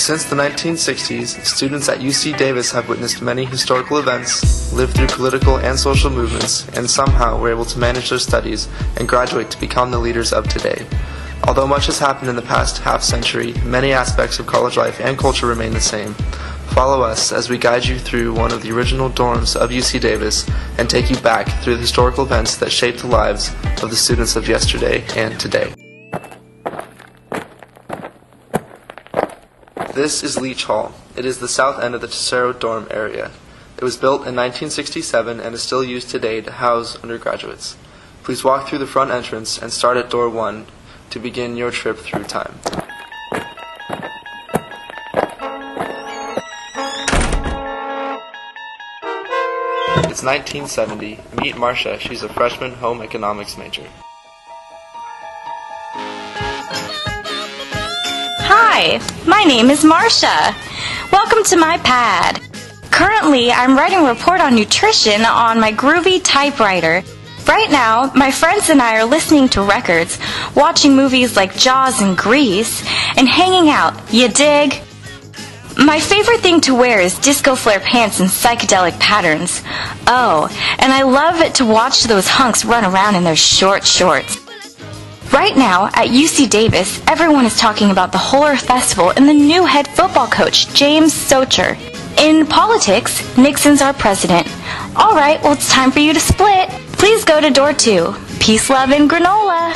Since the 1960s, students at UC Davis have witnessed many historical events, lived through political and social movements, and somehow were able to manage their studies and graduate to become the leaders of today. Although much has happened in the past half-century, many aspects of college life and culture remain the same. Follow us as we guide you through one of the original dorms of UC Davis and take you back through the historical events that shaped the lives of the students of yesterday and today. This is Leach Hall. It is the south end of the Tesoro dorm area. It was built in 1967 and is still used today to house undergraduates. Please walk through the front entrance and start at door 1 to begin your trip through time. It's 1970. Meet Marcia. She's a freshman home economics major. Hi, my name is Marcia. Welcome to my pad. Currently, I'm writing a report on nutrition on my groovy typewriter. Right now, my friends and I are listening to records, watching movies like Jaws and Grease, and hanging out. You dig? My favorite thing to wear is disco flare pants in psychedelic patterns. Oh, and I love it to watch those hunks run around in their short shorts. Right now, at UC Davis, everyone is talking about the Whole Earth Festival and the new head football coach, James Socher. In politics, Nixon's our president. All right, well, it's time for you to split. Please go to door 2. Peace, love, and granola.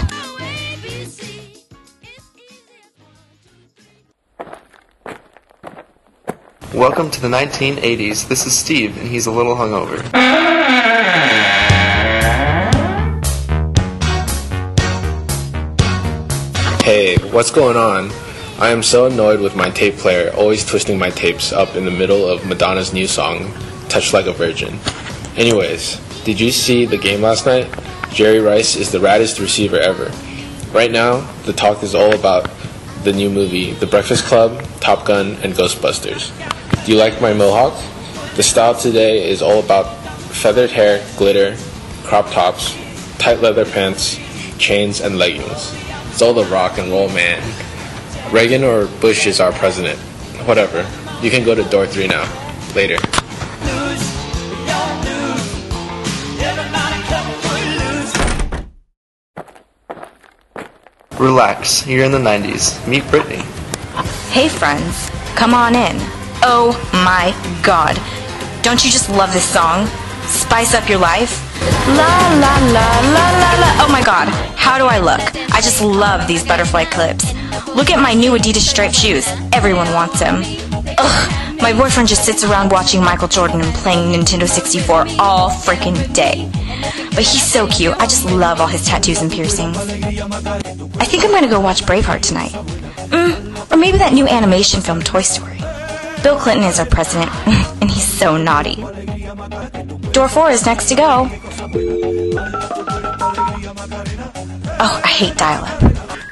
Welcome to the 1980s. This is Steve, and he's a little hungover. Hey, what's going on? I am so annoyed with my tape player, always twisting my tapes up in the middle of Madonna's new song, Touch Like a Virgin. Anyways, did you see the game last night? Jerry Rice is the raddest receiver ever. Right now, the talk is all about the new movie, The Breakfast Club, Top Gun, and Ghostbusters. Do you like my mohawk? The style today is all about feathered hair, glitter, crop tops, tight leather pants, chains, and leggings. It's all the rock and roll, man. Reagan or Bush is our president. Whatever. You can go to door 3 now. Later. Relax. You're in the 90s. Meet Brittany. Hey, friends. Come on in. Oh my God. Don't you just love this song? Spice up your life? La la la la la la. Oh my God, how do I look? I just love these butterfly clips. Look at my new Adidas striped shoes. Everyone wants them. Ugh, my boyfriend just sits around watching Michael Jordan and playing Nintendo 64 all freaking day. But he's so cute. I just love all his tattoos and piercings. I think I'm gonna go watch Braveheart tonight. Or maybe that new animation film, Toy Story. Bill Clinton is our president, and he's so naughty. Door 4 is next to go. Oh, I hate dial-up.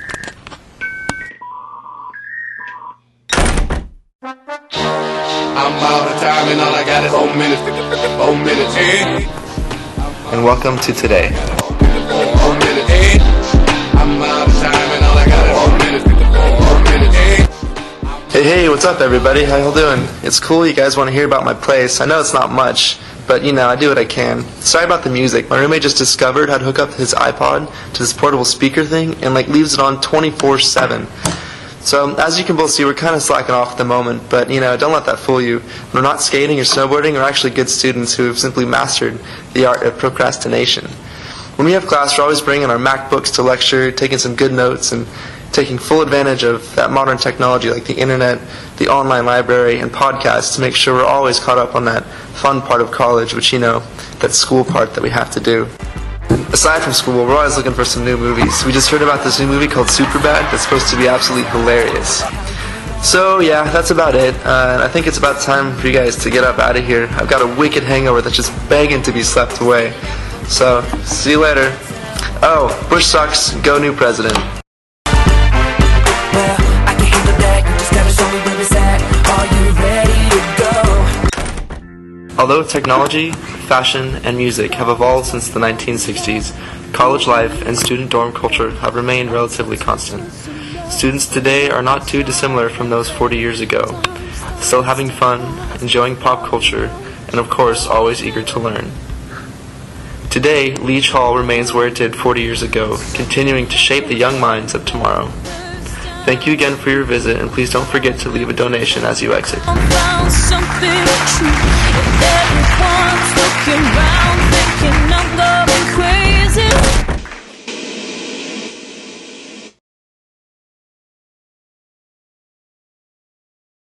I'm out of time and all I got is 4 minutes. 4 minutes, And welcome to today. 4 minutes, I'm out of time and all I got is 4 minutes. 4 minutes, Hey, what's up, everybody? How y'all doing? It's cool you guys want to hear about my place. I know it's not much, but I do what I can. Sorry about the music. My roommate just discovered how to hook up his iPod to this portable speaker thing and leaves it on 24/7. So as you can both see, we're kind of slacking off at the moment, but don't let that fool you. We're not skating or snowboarding. We're actually good students who have simply mastered the art of procrastination. When we have class, we're always bringing our MacBooks to lecture, taking some good notes, and taking full advantage of that modern technology like the internet, the online library, and podcasts to make sure we're always caught up on that fun part of college, which that school part that we have to do. Aside from school, we're always looking for some new movies. We just heard about this new movie called Superbad that's supposed to be absolutely hilarious. So yeah, that's about it. And I think it's about time for you guys to get up out of here. I've got a wicked hangover that's just begging to be slept away. So, see you later. Oh, Bush sucks, go new president. Although technology, fashion, and music have evolved since the 1960s, college life and student dorm culture have remained relatively constant. Students today are not too dissimilar from those 40 years ago, still having fun, enjoying pop culture, and of course always eager to learn. Today, Leach Hall remains where it did 40 years ago, continuing to shape the young minds of tomorrow. Thank you again for your visit, and please don't forget to leave a donation as you exit. Found something true, and everyone's looking round.